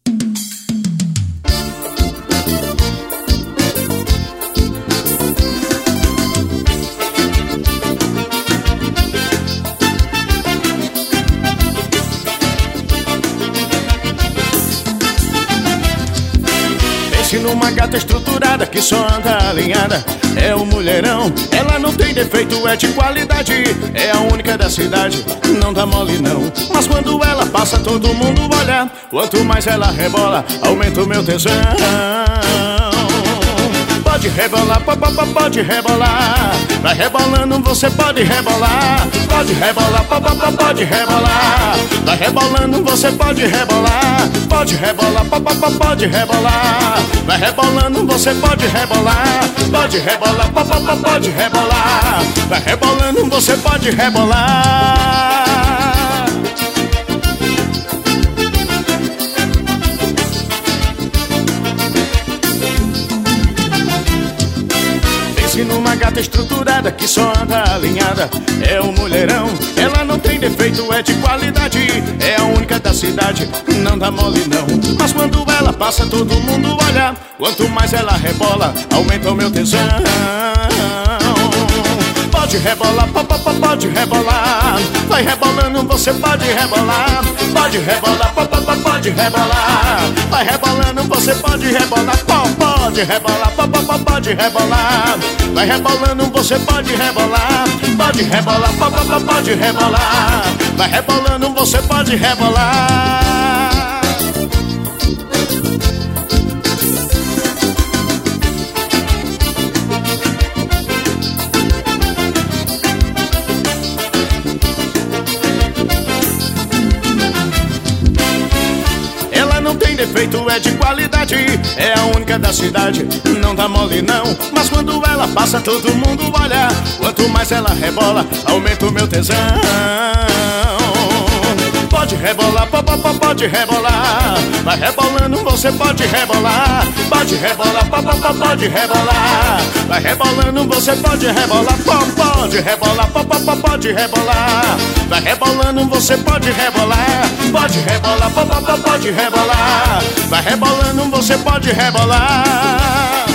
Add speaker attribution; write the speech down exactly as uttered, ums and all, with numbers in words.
Speaker 1: Pense numa gata estruturada que só anda alinhada. É um mulherão, ela não tem defeito, é de qualidade. É a única da cidade, não dá mole não. Mas quando ela passa todo mundo olha. Quanto mais ela rebola, aumenta o meu tesão. Pode rebolar, pode rebolar. Vai rebolando, você pode rebolar. Pode rebolar, pode rebolar. Vai rebolando, você pode rebolar. Pode rebolar, pode rebolar. Vai rebolando, você pode rebolar. Pode rebolar, pode rebolar. Vai rebolando, você pode rebolar. Numa gata estruturada que só anda alinhada. É um mulherão, ela não tem defeito, é de qualidade. É a única da cidade, não dá mole não. Mas quando ela passa todo mundo olha. Quanto mais ela rebola, aumenta o meu tesão. Pode rebolar, pode rebolar. Vai rebolando, você pode rebolar. Pode rebolar, pode rebolar. Vai rebolando, você pode rebolar. Pode rebolar, pode rebolar. Vai rebolando, você pode rebolar. Pode rebolar, pode rebolar. Vai rebolando, você pode rebolar. Não tem defeito, é de qualidade. É a única da cidade, não dá mole não. Mas quando ela passa todo mundo olha. Quanto mais ela rebola, aumenta o meu tesão. Pode rebolar, pode rebolar. Vai rebolando, você pode rebolar. Pode rebolar, pode rebolar. Vai rebolando, você pode rebolar. Pode rebolar, pode rebolar. Vai rebolando, você pode rebolar. Pode rebolar, pode rebolar. Vai rebolando, você pode rebolar.